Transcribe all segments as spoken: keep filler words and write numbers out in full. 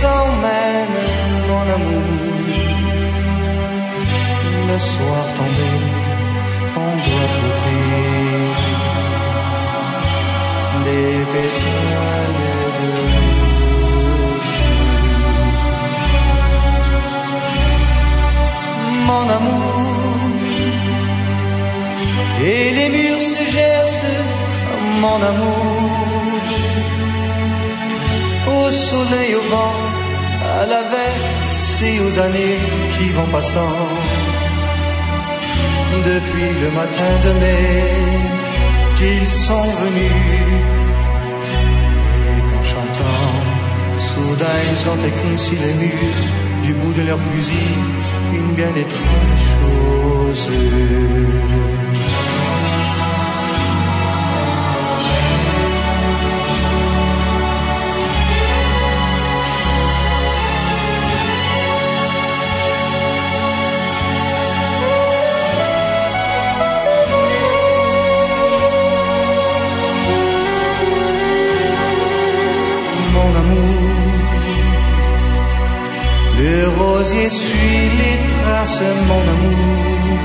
emmène, mon amour. Le soir tombé, on doit flotter des pétales de rose. Mon amour, et les murs se gercent, mon amour. Au soleil, au vent, à la verse et aux années qui vont passant. Depuis le matin de mai qu'ils sont venus. Et qu'en chantant, soudain ils ont écrit sur les murs, du bout de leurs fusils, une bien étrange chose. Le rosier suit les traces, mon amour,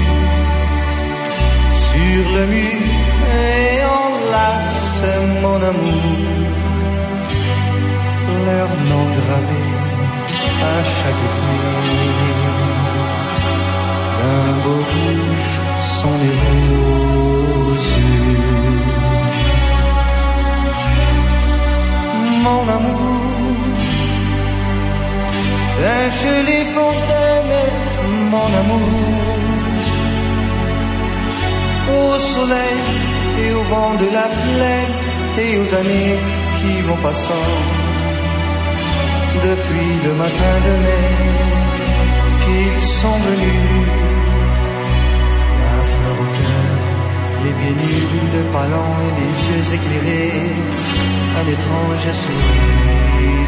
sur le mur et enlace, mon amour, leur nom gravé à chaque été. D'un beau rouge sont les roses. Mon amour, sèche les fontaines, mon amour, au soleil et au vent de la plaine et aux années qui vont passant. Depuis le matin de mai qu'ils sont venus, la fleur au cœur, les pieds nus, le palan et les yeux éclairés, un étrange sourire.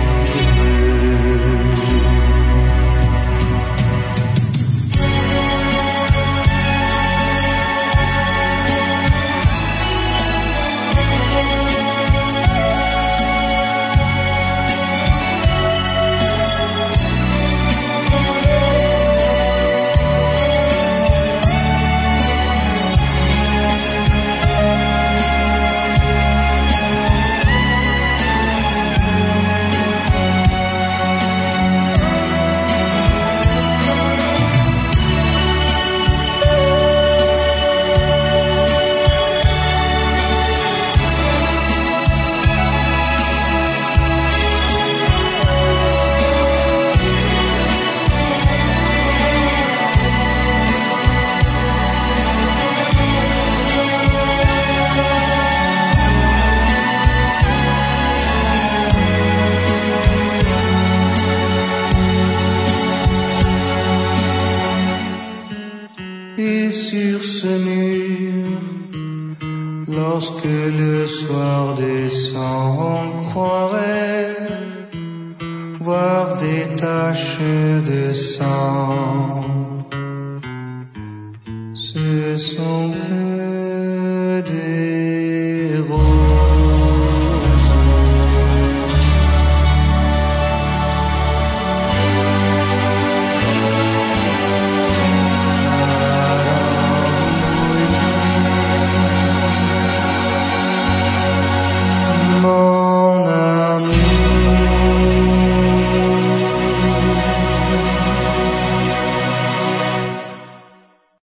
Sur ce mur, lorsque le soir descend, on croirait voir des taches de sang. Ce sont